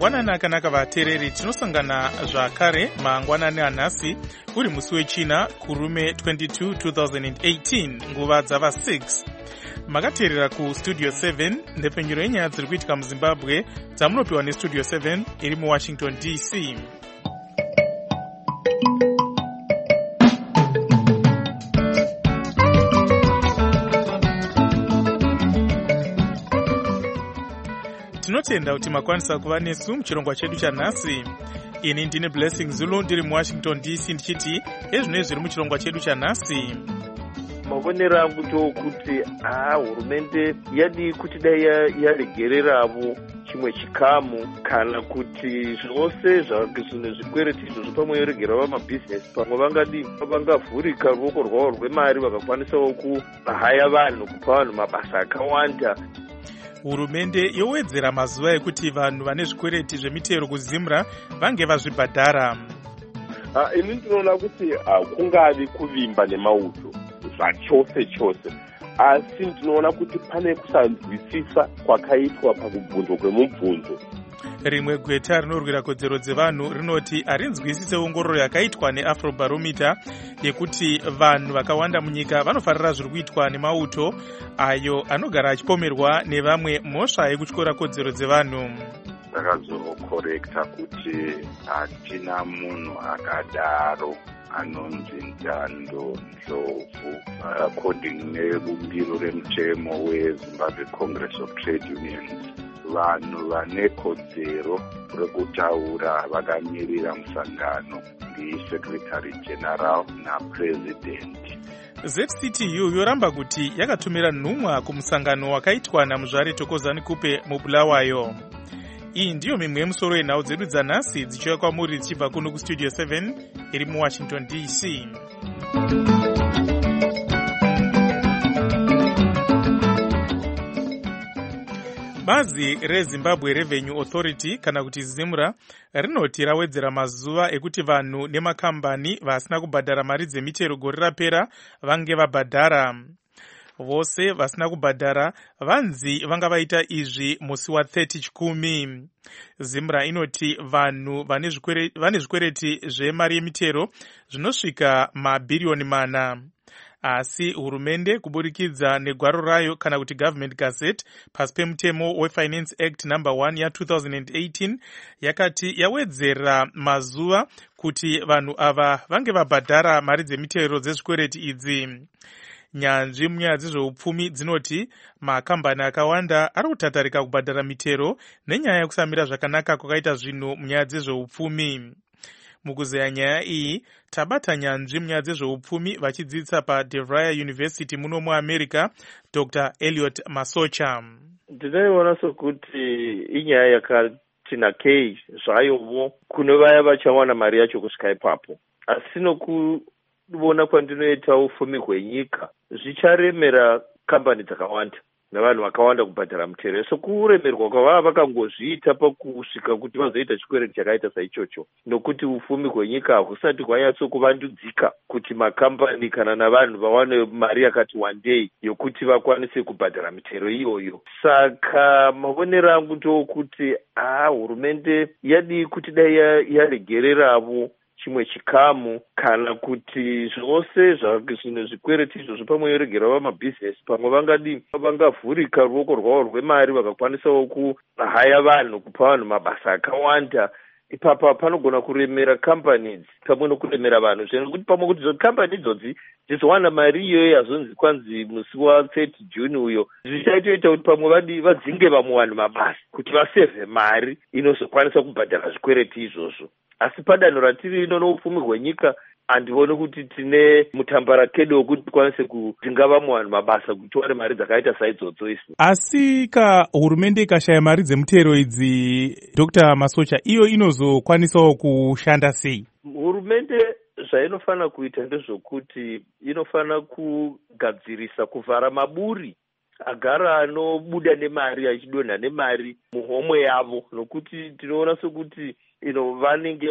Mangwanani akanaka vateereri, tinosangana zvakare mangwanani anhasi uri musi wechina kurume 22 2018 nguva dzava 6. Makateerera kustudio 7 ndepfenyuro yenyaya dziri kuitika muZimbabwe dzamunopiwa nestudio 7 iri muWashington DC. Tinotenda kuti makwanisa kuva nesu muchirongwa chedu chanhasi. Ini ndine Blessing Zulu ndiri muWashington DC ndichiti ezvinoi zviri muchirongwa chedu chanhasi. Mavonero angu ndokuti hurumende yadi kuti dai yaregereravo chimwe chikamu kana kuti zvose zvine zvikwereti izvozvo pamwe yoregerava mabhizinesi pamwe vangavhurika ruoko rwavo rwemari vakakwanisawo kuhaya vanhu kupa vanhu mabasa akawanda. Hurumende yowedzera mazuva ekuti vanhu vane zvikwereti zvemitero kuZimra vange vazvibhadhara. Ini ndinoona kuti kungavi kuvimba nemauto zvachose chose, asi ndinoona kuti pane kusanzwisisa kwakaitwa pakubvunzo kwemubvunzo. Rimwe gweta rinorwira kodzero dzevanhu rinoti harinzwisise ongororo yakaitwa neAfrobarometer yekuti vanhu vakawanda munyika vanofarira zviri kuitwa nemauto ayo anogara achipomerwa nevamwe mhosva yekutyora kodzero dzevanhu. Ndakazokorekta kuti hatina munhu akadaro anonzi Ndando Ndlovu according nebumbiro remutemo weZimbabwe Congress of Trade Unions. Vanhu vane kodzero rekutaura vakamirira musangano ndiSecretary General naPresident. ZCTU yoramba kuti yakatumira nhumwa kumusangano wakaitwa naMuzvare Thokozani Kupe muBulawayo. Iyi ndiyo mimwe yemusoro yenhau dzedu dzanhasi dzichiuya kwamuri dzichibva kuno kustudio 7 iri muWashington DC. Bazi reZimbabwe Revenue Authority kana kuti Zimra rinoti rawedzera mazuva ekuti vanhu nemakambani vasina kubhadhara mari dzemitero gore rapera vange vabhadhara. Vose vasina kubhadhara vanzi vanga vaita izvi musi wa30 Chikumi. Zimra inoti vanhu vane zvikwereti zvemari yemitero zvinosvika mabhiriyoni 4. Asi hurumende kuburikidza negwaro rayo kana kuti Government Gazette pasi pemutemo weFinance Act No. 1 ya2018 yakati yawedzera mazuva kuti vanhu ava vange vabhadhara mari dzemitero dzezvikwereti idzi. Nyanzvi munyaya dzezveupfumi dzinoti makambani akawanda ari kutatarika kubhadhara mitero nenyaya yekusamira zvakanaka kwakaita zvinhu munyaya dzezveupfumi. Mukuzeya nyaya iyi tabata nyanzvi munyaya dzezveupfumi vachidzidzisa paDeVry University muno muAmerica, Dr. Elliot Masocha. Ndinoiona sokuti inyaya yakati nakei zvayovo kune vaya vachawana mari yacho kusvika ipapo, asi nokuona kwandinoita ufumi hwenyika zvicharemera kambani dzakawanda navanhu vakawanda kubhadhara mutero. So kuremerwa kwavava vakangozviita pakusvika kuti vazoita chikwereti chakaita saichocho, nokuti ufumi hwenyika husati hwanyatso kuvandudzika kuti makambani kana navanhu vawane mari yakati wandei yokuti vakwanise kubhadhara mitero iyoyo. Saka mavonero angu ndokuti hurumende yadi kuti dai yaregereravo chimwe chikamu kana kuti zvose zvine zvikwereti izvozvo pamwe yoregerava mabhizinesi pamwe vangavhurika ruoko rwavo rwemari vakakwanisawo kuhaya vanhu kupa vanhu mabasa akawanda. Ipapa panogona kuremera kambani idzi pamwe nokuremera vanhu zvekuti pamwe kuti kambani idzodzi dzizowana mari iyoyo yazonzi kwanzi musi wa30 June uyo zvichaitoita kuti pamwe vadzinge vamwe vanhu mabasa kuti vasevhe mari inozokwanisa kubhadhara zvikwereti izvozvo. Asi padanho ratiri ino noupfumi hwenyika handioni kuti tine mutambarakedo wekuti tikwanise kudzinga vamwe vanhu mabasa kuti tiwane mari dzakaita saidzodzo isi. Asi hurumende ikashaya mari dzemutero idzi, Dr. Masocha, iyo inozokwanisawo kushanda sei? Hurumende zvainofana kuita ndezvokuti inofana kugadzirisa kuvhara maburi agara anobuda nemari achidonha nemari muhomwe yavo, nokuti tinoona sokuti vanenge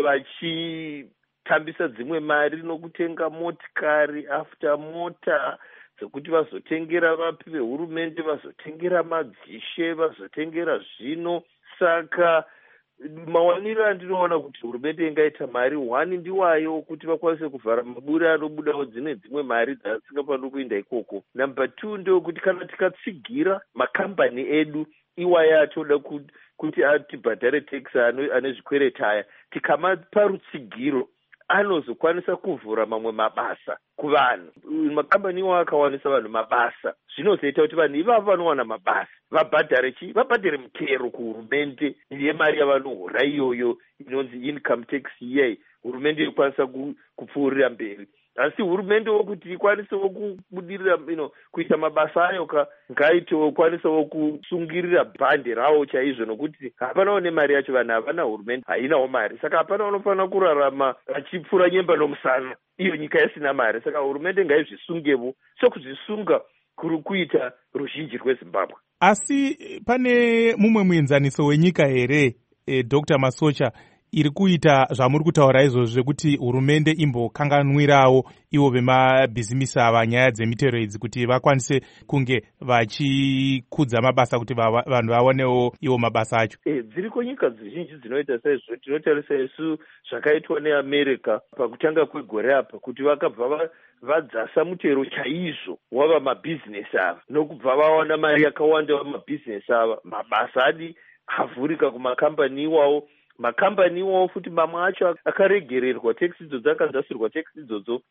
vachitambisa dzimwe mari nokutenga motikari after mota dzekuti vazotengera vapi vehurumende, vazotengera madzishe, vazotengera zvino. Saka mawaniro andinoona kuti hurumende ingaita mari 1 ndiwayo kuti vakwanise kuvhara maburi anobudawo dzimwe mari dzasingafaniri kuenda ikoko. Number 2 ndokuti kana tikatsigira makambani edu iwayo atoda kuti atibhadhare tax ane zvikweretaya, tikamapa rutsigiro anozokwanisa kuvhura mamwe mabasa kuvanhu. Makambani iwayo akawanisa vanhu mabasa, zvinozoita kuti vanhu ivavo vanowana mabasa vabhadhare mutero kuhurumende yemari yavanohora iyoyo inonzi income tax iyei, hurumende ikwanisa kupfuurira mberi. Asi hurumende wokuti ikwanisewo kubudirira kuita mabasa ayo ngaitewo kwanisawo kusungirira bhande rawo chaizvo, nokuti hapanawo nemari yacho, vanhu havana, hurumende hainawo mari, saka hapana vanofanira kurarama vachipfura nyemba nomusana iyo nyika isina mari. Saka hurumende ngaizvisungevo sokuzvisunga kuri kuita ruzhinji rweZimbabwe. Asi pane mumwe muenzaniso wenyika here, Dr. Masocha, iri kuita zvamuri kutaura izvozvo zvekuti hurumende imbokanganwirawo ivo vemabhizimisi ava nyaya dzemitero idzi kuti vakwanise kunge vachikudza mabasa kuti vanhu vaonewo ivo mabasa acho? Dziriko nyika zhinji dzinoita saizvo. Tinotarisa isu zvakaitwa neAmerica pakutanga kwegore apa, kuti vakabva vadzasa mutero chaizvo wava mabhizinesi ava, nokubva vawana mari yakawanda vamabhizinesi ava, mabasa adi avhurika kumakambani iwawo. Makambani iwawo futi mamwe acho akaregererwa tax idzodzo, akadzasirwa tax idzodzo,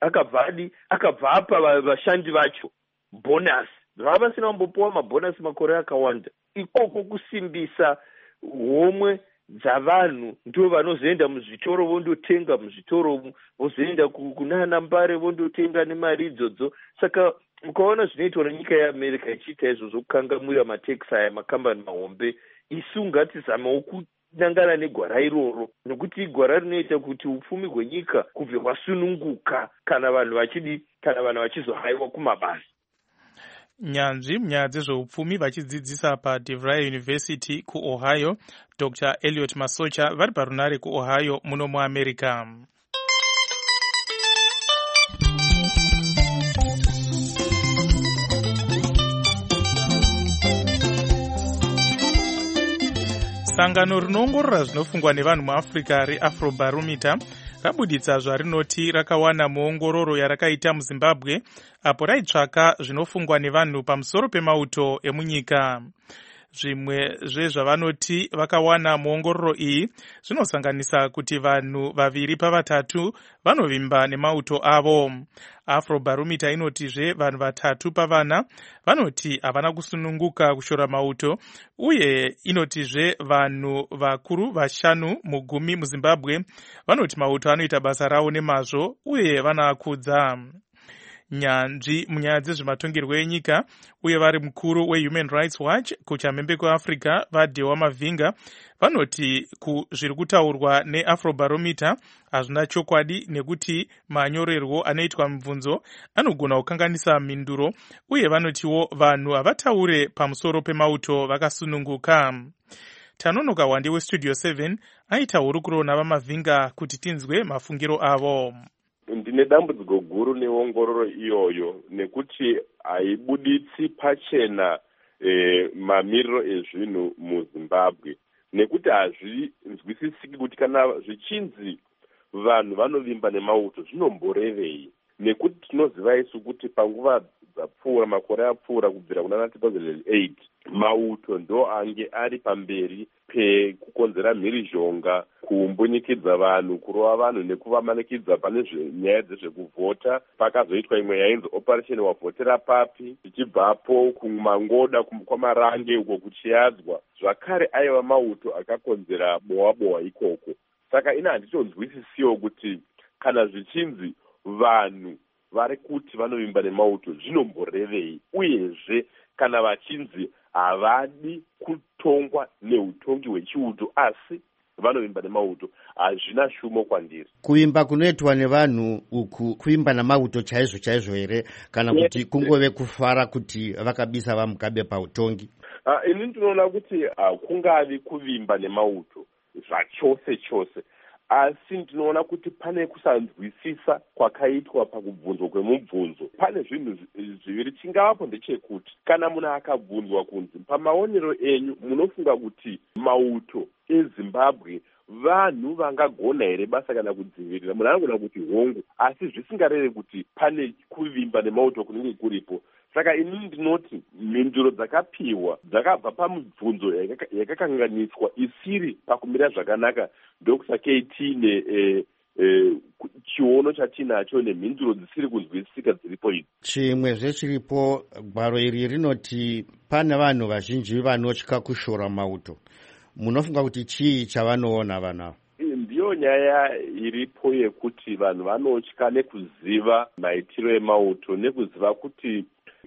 akabva apa vashandi vacho bonus. Vava vasina kumbopuwa mabonus makore akawanda. Ikoko kusimbisa homwe dzavanhu ndo vanozoenda muzvitoro vondotenga muzvitoro, vozoenda kunana Mbare vondotenga nemari idzodzo. Saka ukaona zvinoitwa nenyika yeAmerica ichiita izvozvo kukangamwira matax aya makambani mahombe, isu ngatizamewo nangana negwara iroro, nokuti igwara rinoita kuti upfumi hwenyika kubve hwasununguka kana vanhu vachizohaiwa kumabasa. Nyanzvi munyaya dzezveupfumi vachidzidzisa paDeVry University kuOhio, Dr. Elliot Masocha vari parunare kuOhio muno muAmerica. Sangano rinoongorora zvinofungwa nevanhu muAfrica reAfrobarometer rabuditsa zvarinoti rakawana muongororo yarakaita muZimbabwe apo raitsvaka zvinofungwa nevanhu pamusoro pemauto emunyika. Zvimwe zvezvavanoti vakawana muongororo iyi zvinosanganisa kuti vanhu 2 pa3 vanovimba nemauto avo. Afrobarometer inotizve vanhu 3 pa4 vanoti havana kusununguka kushora mauto, uye inotizve vanhu vakuru 5 mugumi muZimbabwe vanoti mauto anoita basa rawo nemazvo uye vanaakudza. Nyanzvi munyaya dzezvematongerwo enyika uye vari mukuru weHuman Rights Watch kuchamhembe kweAfrica vaDewa Mavinga vanoti zviri kutaurwa neAfrobarometer hazvina chokwadi, nekuti manyorerwo anoitwa mibvunzo anogona kukanganisa mhinduro, uye vanotiwo vanhu havataure pamusoro pemauto vakasununguka. Tanonoka Wande weStudio 7 aita hurukuro navaMavinga kuti tinzwe mafungiro avo. Ndine dambudziko guru neongororo iyoyo, nekuti haibuditsi pachena mamiriro ezvinhu muZimbabwe, nekuti hazvinzwisisiki kuti kana zvichinzi vanhu vanovimba nemauto zvinomborevei, nekuti tinoziva isu kuti panguva dzapfuura, makore apfuura kubvira kuna 2008, mauto ndo ange ari pamberi pekukonzera mhirizhonga, kuumbunyikidza vanhu, kurova vanhu nekuvamanikidza pane nyaya dzezvekuvhota. Pakazoitwa imwe yainzi operation wavhotera papi, tichibvapo kumangoda kwamarange uko kuchiyadzwa, zvakare aiva mauto akakonzera bowa ikoko. Saka ina handitonzwisisiwo kuti kana zvichinzi vanhu vari kuti vanovimba nemauto zvinomborevei, uyezve kana vachinzi havadi kutongwa neutongi hwechiuto asi vanovimba nemauto, hazvina shumo kwandiri. Kuimba kunoitwa nevanhu uku kuimba namauto chaizvo chaizvo here, kana kuti kungove kufara kuti vakabisa vamugabe pautongi? Ini ndinoona kuti kungavi kuvimba nemauto zvachose chose, asi ndinoona kuti pane kusanzwisisa kwakaitwa pakubvunzwa kwemubvunzo. Pane zvinhu zviviri. Chingavapo ndechekuti kana munhu akabvunzwa kunzi pamaonero enyu munofunga kuti mauto eZimbabwe vanhu vangagona here basa kana kudzivirira? Munhu anogona kuti hongu, asi zvisingareve kuti pane kuvimba nemauto kunenge kuripo. Saka inini ndinoti mhinduro dzakapiwa dzakabva pamibvunzo yakakanganiswa isiri pakumira zvakanaka, ndokusakei tiine chiono chatinacho nemhinduro dzisiri kunzwisisika dziripo idzi. Chimwezve chiripo, gwaro iri rinoti pane vanhu vazhinji vanotya kushora mauto. Munofunga kuti chii chavanoona vanhu? Ndiyo nyaya iripo yekuti vanhu vanotya nekuziva maitiro emauto, nekuziva kuti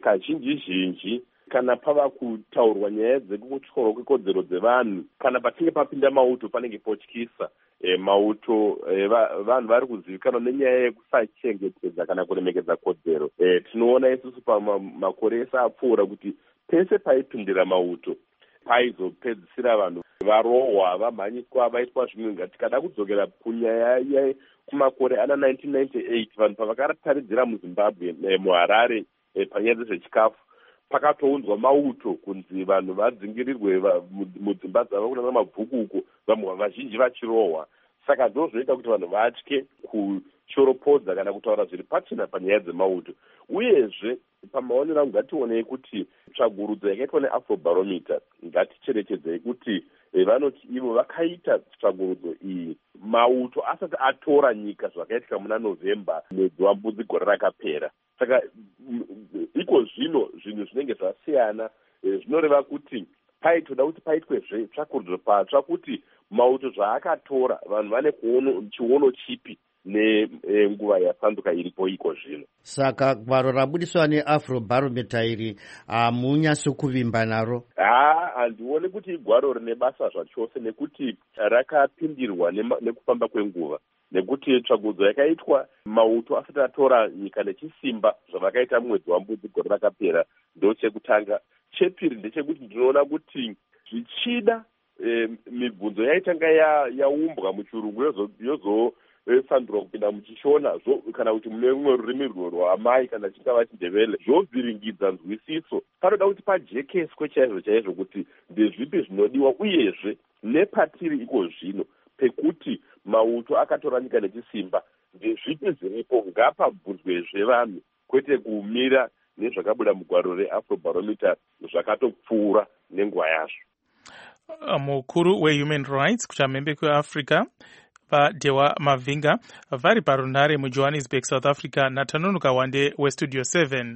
kazhinji kana pava kutaurwa nyaya dzekutyorwa kwekodzero dzevanhu, kana pachinge papinda mauto panenge potyisa. Mauto vanhu vari kuzivikanwa nenyaya yekusachengetedza kana kuremekedza kodzero. Tinoona isusu pamakore ese apfuura kuti pese paipindira mauto paizopedzisira vanhu varohwa, vamhanyiswa, vaitwa zvimwe. Ngatikada kudzokera kunyaya kumakore ana 1998 vanhu pavakataridzira muZimbabwe, muHarare, panyaya dzezvechikafu, pakatounzwa mauto kunzi vanhu vadzingirirwe mudzimba dzavo kunana mabhuku uko, vamwe vazhinji vachirohwa. Saka ndozvoita kuti vanhu vatye kuchoropodza kana kutaura zviri pachena panyaya dzemauto. Uyezve pamaonero angu ngationei kuti tsvagurudzo yakaitwa neAfrobarometer, ngaticherechedzei kuti vanoti ivo vakaita tsvagurudzo iyi mauto asati atora nyika zvakaitika muna November mwedzi waMbudzi gore rakapera. Saka iko zvino zvinhu zvinenge zvasiyana, zvinoreva kuti paitoda kuti paitwezve tsvakurudzo patsva kuti mauto zvaakatora vanhu vane chiono chipi nenguva yasanduka iripo iko zvino. Saka gwaro rabudiswa neAfrobarometer iri hamunyasi kuvimba naro? Handioni kuti igwaro rine basa zvachose, nekuti rakapindirwa nekufamba kwenguva, nekuti tsvagurudzo yakaitwa mauto asati atora nyika nechisimba zvavakaita mwedzi waMbudzi gore rakapera ndochekutanga. Chepiri ndechekuti ndinoona kuti zvichida mibvunzo yaitanga yaumbwa muchirungu yozosandurwa kupinda muchishona, kana kuti mune rumwe rurimi rwamai kana chingava chiNdebele, zvobviringidza nzwisiso. Panoda kuti pajekeswe chaizvo kuti ndezvipi zvinodiwa, uyezve nepatiri iko zvino pekuti mauto akatora nyika nechisimba ndezvipi zviripo, ngapabvunzwezve vanhu, kwete kumira nezvakabuda mugwaro reAfrobarometer zvakatopfuura nenguva yazvo. Mukuru weHuman Rights kuchamhembe kweAfrica vaDewa Mavinga vari parunhare muJohannesburg, South Africa naTanonoka Wande weStudio 7.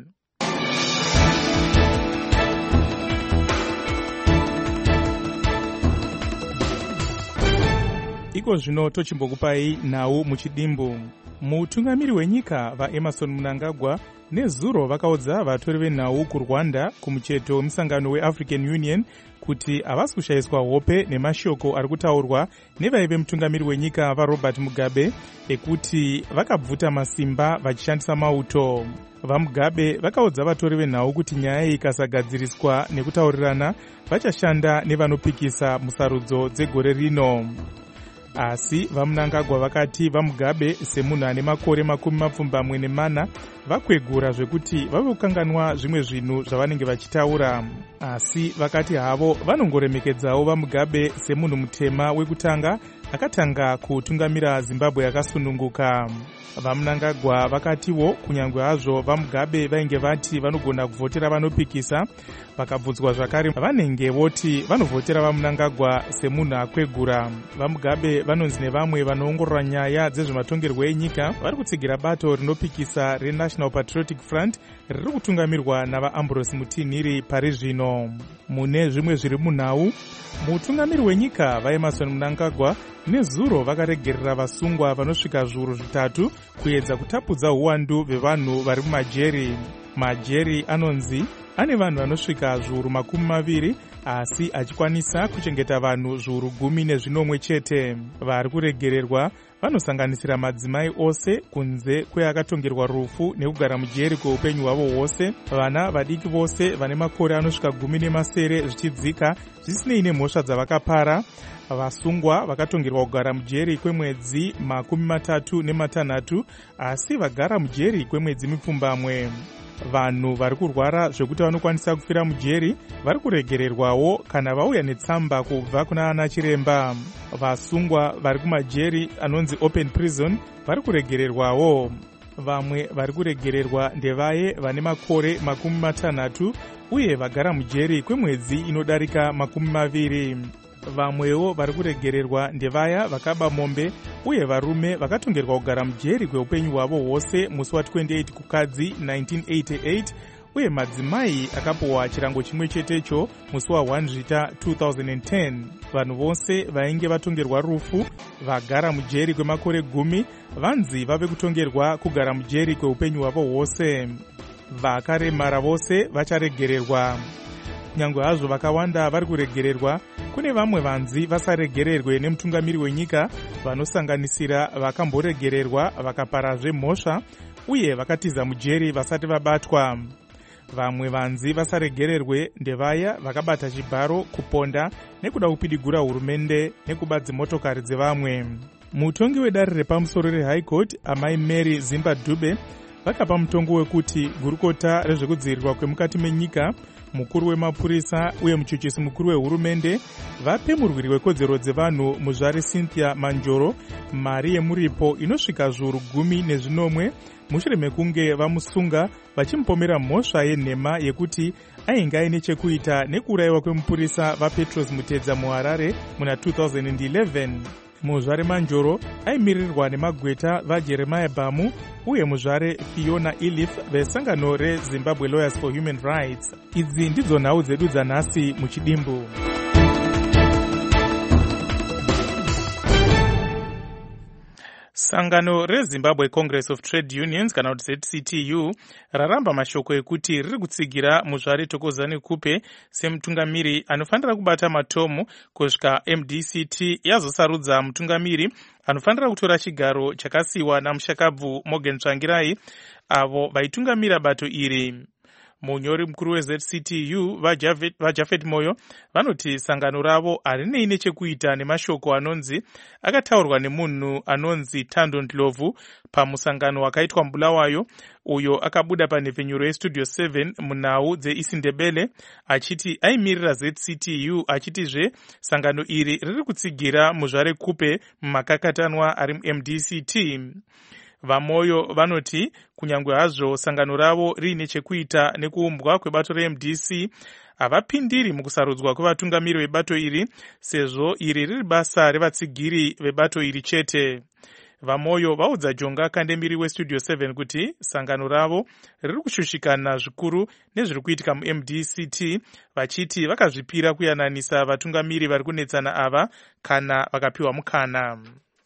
Iko zvino tochimbokupai nhau muchidimbu. Mutungamiri wenyika vaEmerson Mnangagwa nezuro vakaudza vatori venhau kuRwanda kumucheto wemusangano weAfrican Union kuti havasi kushayiswa hope nemashoko ari kutaurwa nevaive mutungamiri wenyika vaRobert Mugabe ekuti vakabvuta masimba vachishandisa mauto. VaMugabe vakaudza vatori venhau kuti nyaya iyi ikasagadziriswa nekutaurirana vachashanda nevanopikisa musarudzo dzegore rino. Asi vaMnangagwa vakati vaMugabe semunhu ane makore 24 vakwegura zvekuti vave kukanganwa zvimwe zvinhu zvavanenge vachitaura. Asi vakati havo vanongoremekedzawo vaMugabe semunhu mutema wekutanga akatanga kutungamira Zimbabwe yakasununguka. VaMnangagwa vakatiwo kunyange hazvo vaMugabe vainge vati vanogona kuvhotera vanopikisa, vakabvunzwa zvakare vanenge voti vanovhotera vaMnangagwa semunhu akwegura. VaMugabe vanonzi nevamwe vanoongorora nyaya dzezvematongerwo enyika vari kutsigira bato rinopikisa reNational Patriotic Front riri kutungamirwa navaAmbrose Mutinhiri pari zvino. Mune zvimwe zviri munhau, mutungamiri wenyika vaEmerson Mnangagwa nezuro vakaregerera vasungwa vanosvika zviuru 3 kuedza kutapudza uwandu hwevanhu vari mumajeri. majeri anonzi ane vanhu vanosvika zviuru 20 asi achikwanisa kuchengeta vanhu zviuru 10 chete. Vari kuregererwa vanosanganisira madzimai ose kunze kweakatongerwa rufu nekugara mujeri kweupenyu hwavo hwose, vana vadiki vose vane makore anosvika 18 zvichidzika zvisinei nemhosva dzavakapara, vasungwa vakatongerwa kugara mujeri kwemwedzi 36 asi vagara mujeri kwemwedzi mipfumbamwe. Vanhu vari kurwara zvekuti vanokwanisa kufira mujeri vari kuregererwawo kana vauya netsamba kubva kuna ana chiremba. Vasungwa vari kumajeri anonzi open prison vari kuregererwawo. Vamwe vari kuregererwa ndevaye vane makore 60 uye vagara mujeri kwemwedzi inodarika 20. Vamwewo vari kuregererwa ndevaya vakaba mombe uye varume vakatongerwa kugara mujeri kweupenyu hwavo hwose musi wa28 kukadzi 1988 uye madzimai akapiwa chirango chimwe chetecho musi wa1 Zvita 2010. Vanhu vose vainge vatongerwa rufu vagara mujeri kwemakore 10 vanzi vave kutongerwa kugara mujeri kweupenyu hwavo hwose. Vakaremara vose vacharegererwa. Nyangwe hazvo vakawanda vari kuregererwa, kune vamwe vanzi vasaregererwe nemutungamiri wenyika vanosanganisira vakamboregererwa vakaparazve mhosva uye vakatiza mujeri vasati vabatwa. Vamwe vanzi vasaregererwe ndevaya vakabata chibharo, kuponda nekuda kupidigura hurumende nekuba dzimotokari dzevamwe. Mutongi wedare repamusoro reHigh Court Amai Mary Zimba Dube vakapa mutongo wekuti gurukota rezvekudzivirirwa kwemukati menyika, mukuru wemapurisa uye muchuchisi mukuru wehurumende vape murwiri wekodzero dzevanhu muzvare Cynthia Manjoro mari yemuripo inosvika zviuru 10 mushure mekunge vamusunga vachimupomera mhosva yenhema yekuti ainge aine chekuita nekuurayiwa kwemupurisa vaPetros Mutedza muHarare muna 2011. Muzvare Manjoro aimirirwa nemagweta vaJeremiah Bamu uye muzvare Fiona Elif vesangano reZimbabwe Lawyers for Human Rights. Idzi ndidzo nhau dzedu dzanhasi muchidimbu. Sangano reZimbabwe Congress of Trade Unions kana kuti ZCTU raramba mashoko ekuti riri kutsigira muzvare Thokozani Kupe semutungamiri anofanira kubata matomu kusvika MDCT yazosarudza mutungamiri anofanira kutora chigaro chakasiyiwa namushakabvu Morgan Tsvangirai avo vaitungamira bato iri. Munyori mukuru weZCTU vaJafet Moyo vanoti sangano ravo harinei nechekuita nemashoko anonzi akataurwa nemunhu anonzi Thando Ndlovu pamusangano wakaitwa muBulawayo, uyo akabuda panhepfenyuro yeStudio 7 munhau dzeIsindebele achiti aimirira ZCTU achitizve sangano iri riri kutsigira muzvare Kupe mumakakatanwa ari muMDCT. Vamoyo vanoti kunyangwe hazvo sangano ravo riine chekuita nekuumbwa kwebato reMDC havapindiri mukusarudzwa kwevatungamiri vebato iri sezvo iri riri basa revatsigiri vebato iri chete. Vamoyo vaudza Jonga Kandemiri weStudio 7 kuti sangano ravo riri kushushikana zvikuru nezviri kuitika muMDCT vachiti vakazvipira kuyananisa vatungamiri vari kunetsana ava kana vakapiwa mukana.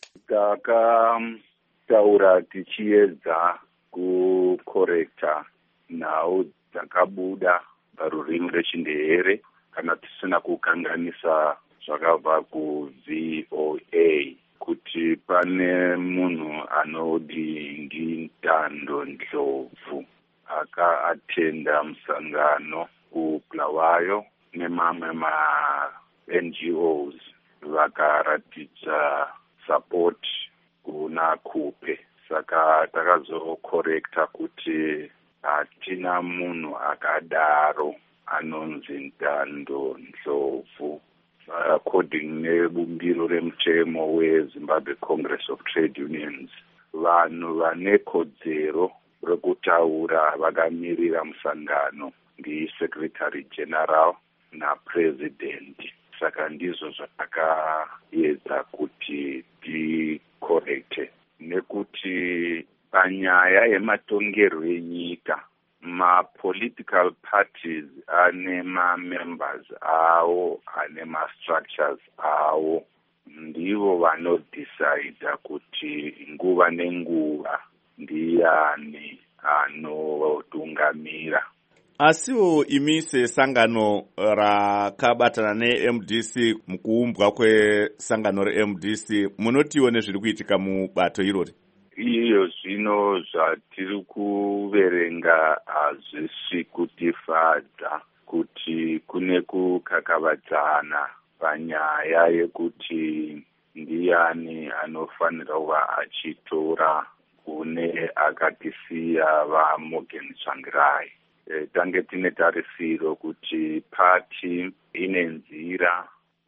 Taura tichiedza kukorekta nhau dzakabuda parurimi rechindehre kana tisina kukanganisa zvakabva kuVOA kuti pane munhu anodingi Thando Ndlovu akaatenda musangano kuBulawayo nemamwe ma-NGOs vakaratidza support kuna Kupe. Saka takazokorekta kuti hatina munhu akadaro anonzi Thando Ndlovu. According nebumbiro remutemo weZimbabwe Congress of Trade Unions, vanhu vane kodzero rekutaura vakamirira musangano ndiSecretary General naPresident. Saka ndizvo zvatakaedza kuti tikorekte, nekuti panyaya yematongerwo enyika ma-political parties ane ma-members awo ane ma-structures awo ndivo vanodecida kuti nguva nenguva ndiani anotungamira. Asiwo imi sesangano rakabatana neMDC mukuumbwa kwesangano reMDC munotiwo nezviri kuitika mubato irori? Iyo zvino zvatiri kuverenga hazvisi kutifadza kuti kune kukakavadzana panyaya yekuti ndiani anofanira kuva achitora kune akatisiya vaMorgan Tsvangirai. Tange tine tarisiro kuti pati ine nzira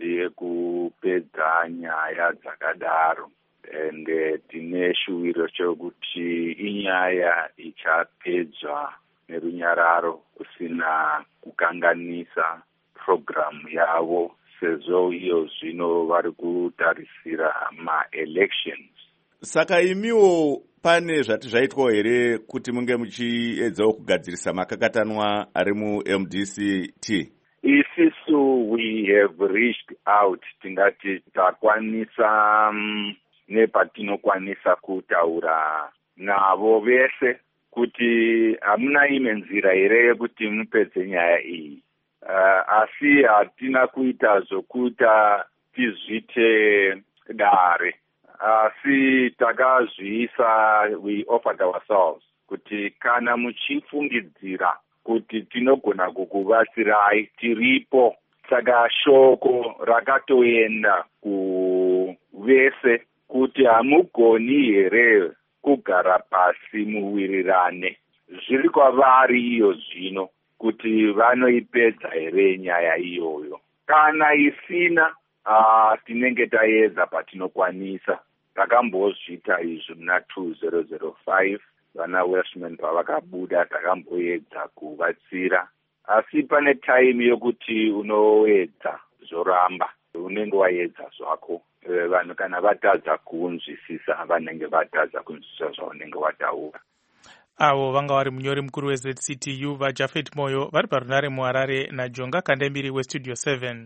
yekupedza nyaya dzakadaro, ende tine shuwiro chokuti inyaya ichapedzwa nerunyararo kusina kukanganisa programu yavo, sezvo iyo zvino vari kutarisira ma-elections. Saka imiwo pane zvati zvaitwa here kuti munge muchiedzawo kugadzirisa makakatanwa ari muMDCT? Isisu we have reached out, tingati takwanisa nepatinokwanisa kutaura navo vese kuti hamuna imwe nzira here yekuti mupedze nyaya iyi. Asi hatina kuita zvokuita tizvite dare. Asi takazviisa, we offered ourselves kuti kana muchifungidzira kuti tinogona kukubatsirai tiripo. Saka shoko rakatoenda kuvese kuti hamugoni here kugara pasi muwirirane. Zviri kwavari iyo zvino kuti vanoipedza here nyaya iyoyo. Kana isina, tinenge taedza patinokwanisa. Takambozvita izvo muna 2005 vana Welshman pavakabuda, takamboedza kuvatsira. Asi pane time yokuti unoedza zoramba, unenge waedza zvako. Vanhu kana vatadza kunzwisisa, vanenge vatadza kunzwisisa zvaunenge wataura. Avo vanga vari munyori mukuru weZCTU vaJafet Moyo vari parunare muHarare naJonga Kandembiri weStudio 7.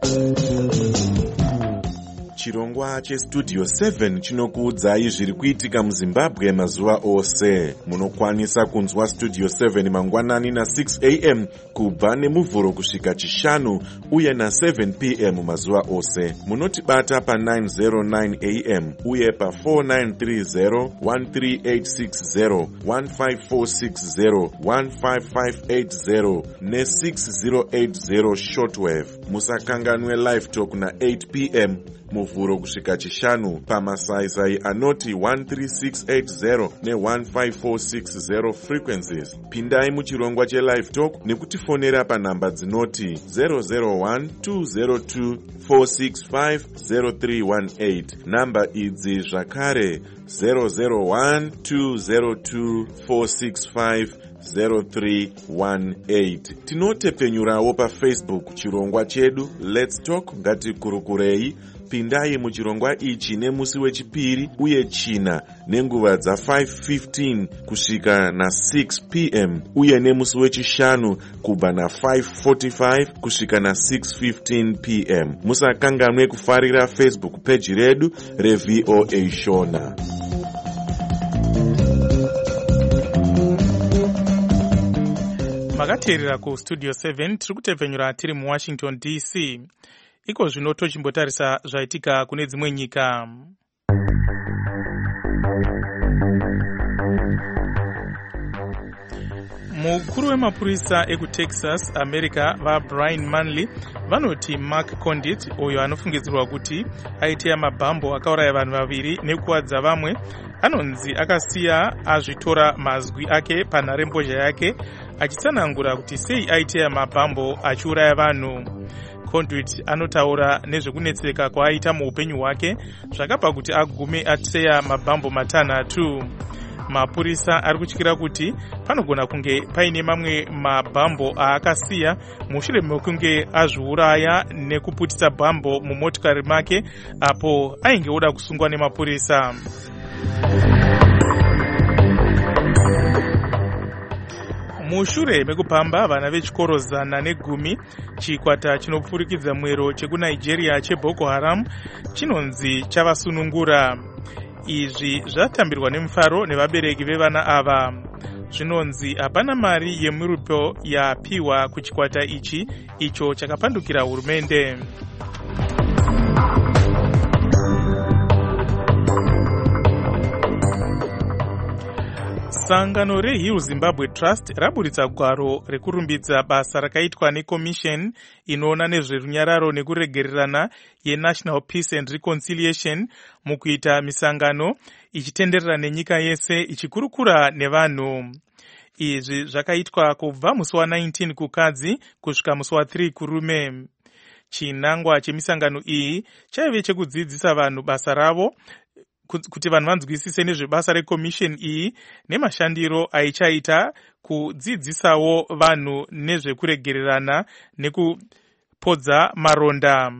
Chirongwa cheStudio 7 chinokuudzai zviri kuitika muZimbabwe mazuva ose. Munokwanisa kunzwa Studio 7 mangwanani na6 am kubva nemuvhuro kusvika chishanu uye na7 pm mazuva ose. Munotibata pa909 am uye pa4930, 13860, 15460, 15580 ne6080 shortwave. Musakanganwe live talk na8 pm muvhuro kusvika chishanu pamasaisai anoti 13680 ne15460 frequencies. Pindai muchirongwa chelive talk nekutifonera panhamba dzinoti 001-202-465-0318. Namba idzi zvakare 001-202-465-0318. Tinotepenyurawo paFacebook chirongwa chedu Let's Talk Ngatikurukurei. Pindai muchirongwa ichi nemusi wechipiri uye china nenguva dza5:15 kusvika na6 pm uye nemusi wechishanu kubva na5:45 kusvika na6:15 pm. Musakanganwe kufarira Facebook page redu reVOA Shona. Makateerera kuStudio 7 tiri kutepfenyura tiri muWashington DC. Iko zvino tochimbotarisa zvaitika kune dzimwe nyika. Mukuru wemapurisa ekuTexas, America, vaBrian Manley vanoti Mark Condit, uyo anofungidzirwa kuti aiteya mabhambo akauraya vanhu vaviri nekuwadza vamwe, anonzi akasiya azvitora mazwi ake panharembozha yake achitsanangura kuti sei aiteya mabhambo achiuraya vanhu. Conduit anotaura nezvekunetseka kwaaita muupenyu hwake zvakabva kuti agume ateya mabhambo matanhatu. Mapurisa ari kutyira kuti panogona kunge paine mamwe mabhambo aakasiya mushure mekunge azviuraya nekuputisa bhambo mumotokari make apo ainge oda kusungwa nemapurisa. Mushure mekupamba vana vechikoro 110, chikwata chinopfurikidza mwero chekuNigeria cheBoko Haram chinonzi chavasunungura. Izvi zvatambirwa nemufaro nevabereki vevana ava. zvinonzi hapana mari yemuripo yapiwa kuchikwata ichi icho chakapandukira hurumende. Sangano reHeal Zimbabwe Trust raburitsa gwaro rekurumbidza basa rakaitwa neCommission inoona nezverunyararo nekuregererana yeNational Peace and Reconciliation mukuita misangano ichitenderera nenyika yese ichikurukura nevanhu. Izvi zvakaitwa kubva musi wa19 kukadzi kusvika musi wa3 kurume. Chinangwa chemisangano iyi chaive chekudzidzisa vanhu basa ravo kuti vanhu vanzwisise nezvebasa reCommission iyi nemashandiro aichaita kudzidzisawo vanhu nezvekuregererana nekupodza maronda.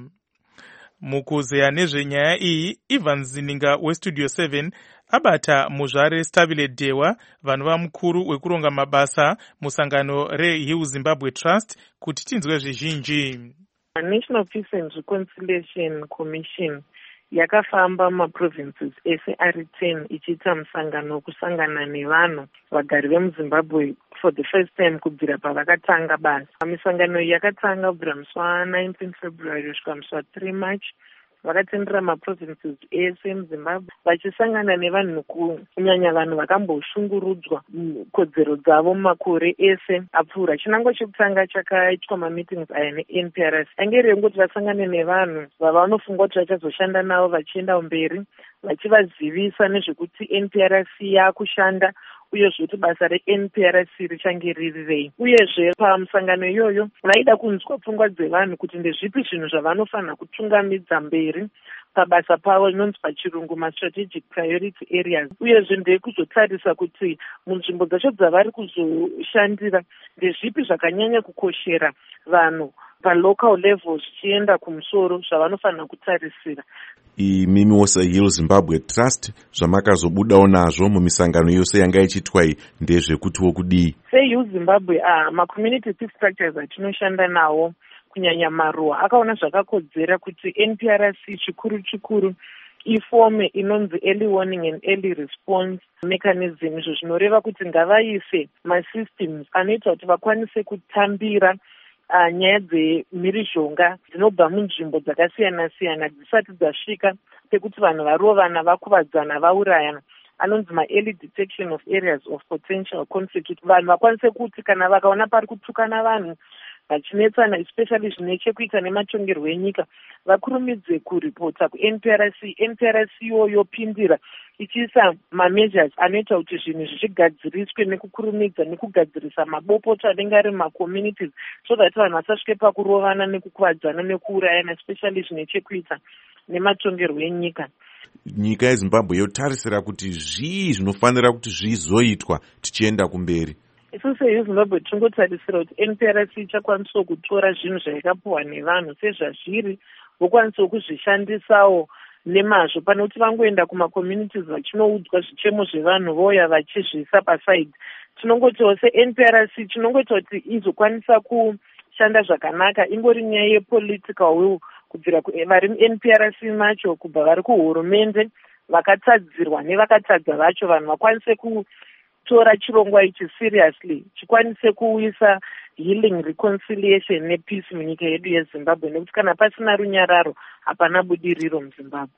Mukuzeya nezvenyaya iyi, Ivan Zininga weStudio 7 abata muzvare Stabile Dewa, vanhu vamukuru wekuronga mabasa musangano reHeal Zimbabwe Trust, kuti tinzwe zvizhinji. National Peace and Reconciliation Commission yakafamba maprovinces ese ari 10 ichiita musangano kusangana nevanhu vagari vemuZimbabwe for the first time kubvira pavakatanga basa. Misangano iyi yakatanga kubvira musi wa19 February kusvika musi wa3 March. Vakatendera maprovinces ese muZimbabwe vachisangana nevanhu kunyanya vanhu vakamboshungurudzwa kodzero dzavo makore ese apfuura. Chinango chekutanga chakaitwa mameetings aya neNPRC ainge rengoti vasangane nevanhu vavanofunga kuti vachazoshanda navo vachienda mberi, vachivazivisa nezvekuti NPRC yakushanda uyezve kuti basa reNPRC richange ririrei. Uyezve pamusangano iyoyo vaida kunzwa pfungwa dzevanhu kuti ndezvipi zvinhu zvavanofanira kutungamidza mberi pabasa pavo inonzi pachirungu ma-strategic priority areas. Uyezve ndekuzotarisa kuti munzvimbo dzacho dzavari kuzoshandira ndezvipi zvakanyanya kukoshera vanhu palocal level zvichienda kumusoro zvavanofanira kutarisira. Mimi weHeal Zimbabwe Trust zvamakazobudawo nazvo mumisangano yose yanga ichiitwa ndezvekutiwo kudii? SeHeal Zimbabwe ma-community peace structures atinoshanda nawo kunyanya maruwa akaona zvakakodzera kuti NPRC chikuru ifome inonzi early warning and early response mechanism, izvo zvinoreva kuti ngavaise masystems anoita kuti vakwanise kutambira nyaya dzemhirizhonga dzinobva munzvimbo dzakasiyana-siyana dzisati dzasvika pekuti vanhu varovana, vakuvadzana, vaurayana, anonzi ma-early detection of areas of potential conflict. Vanhu vakwanise kuti kana vakaona pari kutukana vanhu vachinetsana, especially zvine chekuita nematongerwo enyika, vakurumidze kuripota kuNPRC. NPRC yopindira ichiisa ma-measures anoita kuti zvinhu zvichigadziriswe nekukurumidza nekugadzirisa mabopoto anenge ari ma-communities so that vanhu vasasvike pakurovana nekukuvadzana nekuurayana, especially zvine chekuita nematongerwo enyika. Nyika yeZimbabwe yotarisira kuti zvii zvinofanira kuti zvizoitwa tichienda kumberi? Isusu yeZimbabwe tingotarisira kuti NPRC ichakwanisawo kutora zvinhu zvayakapuwa nevanhu sezvazviri, vokwanisawo kuzvishandisawo nemazvo, pane kuti vangoenda kuma-communities vachinoudzwa zvichemo zvevanhu voya vachizvisa pasaidi. Tinongotiwo seNPRC tinongoti kuti izokwanisa kushanda zvakanaka ingori nyaya yepolitical will kubvira vari muNPRC macho kubva vari kuhurumende vakatadzirwa nevakatadza vacho, vanhu vakwanise kutora chirongwa ichi seriously, chikwanise kuuyisa healing, reconciliation nepeace munyika yedu yeZimbabwe, nekuti kana pasina runyararo hapana budiriro muZimbabwe.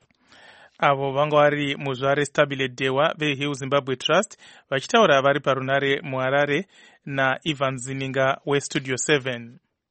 Avo vanga vari muzvare Stabile Dewa veHeal Zimbabwe Trust vachitaura vari parunare muHarare naIvan Zininga weStudio 7.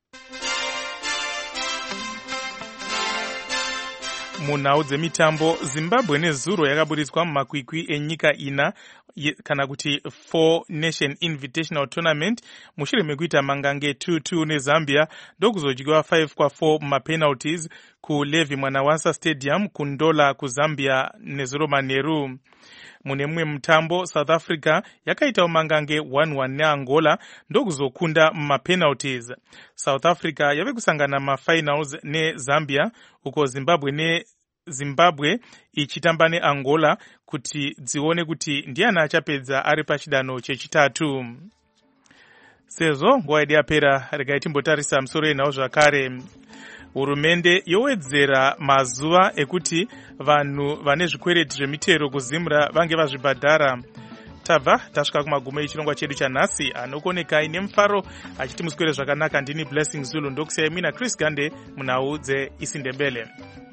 Munhau dzemitambo, Zimbabwe nezuro yakaburitswa mumakwikwi enyika ina kana kuti 4 Nation Invitational Tournament mushure mekuita mangange 2-2 neZambia ndokuzodyiwa 5-4 mumapenalties kuLevi Mwanawasa Stadium kuNdola kuZambia nezuro manheru. Mune mumwe mutambo, South Africa yakaita mangange 1-1 neAngola ndokuzokunda mumapenalties. South Africa yave kusangana mafinals neZambia uko Zimbabwe ichitamba neAngola kuti dzione kuti ndiani achapedza ari pachidanho chechitatu. Sezvo nguva yedu yapera, regai timbotarisa musoro yenhau zvakare. Hurumende yowedzera mazuva ekuti vanhu vane zvikwereti zvemitero kuzimura vange vazvibhadhara. tabva tasvika kumagumo echirongwa chedu chanhasi anokonekai nemufaro achiti muswere zvakanaka. Ndini Blessing Zulu ndokusiyai mina Chris Gande munhau dzeIsindebele.